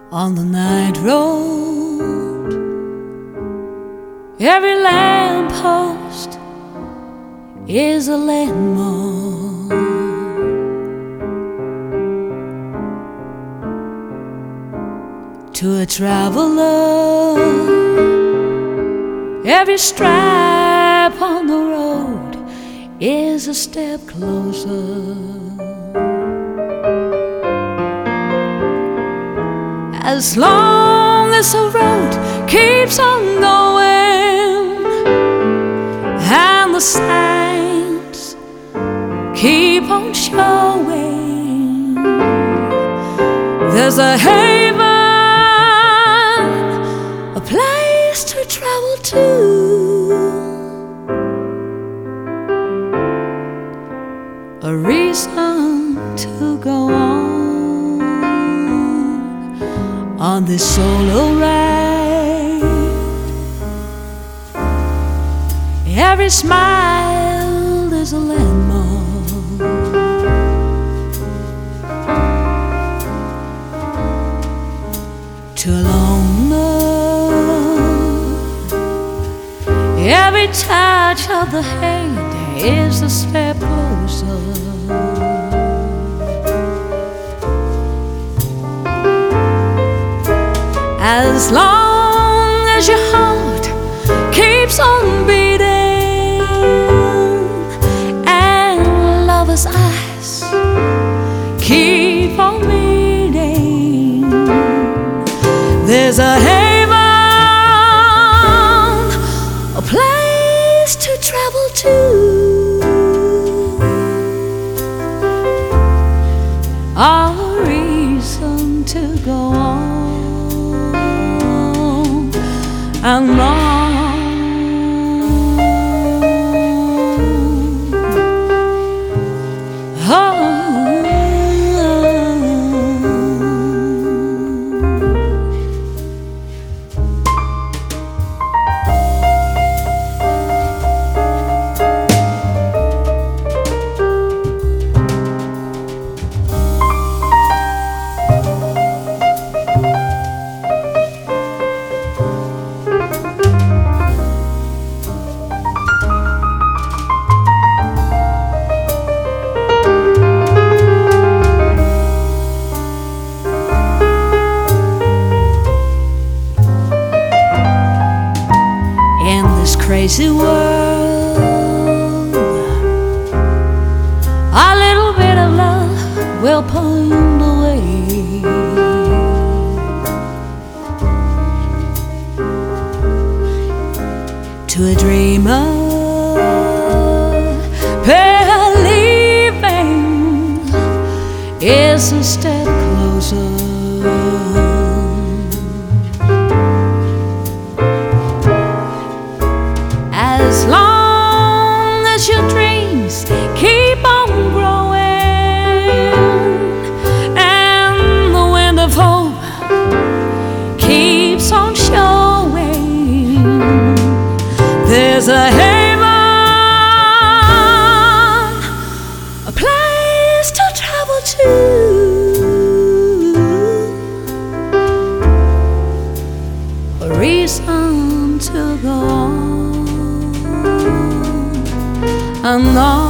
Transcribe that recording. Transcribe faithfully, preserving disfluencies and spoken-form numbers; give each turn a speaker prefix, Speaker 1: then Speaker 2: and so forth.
Speaker 1: on the night road. Every lamppost is a landmark. To a traveler, every stripe on the road is a step closer. As long as the road keeps on going and the signs keep on showing, there's a haven, a place to travel to, a reason to go on on this solo ride. Every smile is a landmark. To a loner, every touch of the hand is a step closer. As long as your heart keeps on beating and lovers' eyes keep on meeting, there's a haven, a place to travel to, a reason to go on and on. Oh. In this crazy world, a little bit of love will point the way. To a dreamer, believing is a step closer. As long as your dreams keep on growing and the wind of hope keeps on showing, there's a haven, a place to travel to, a reason to go on and on.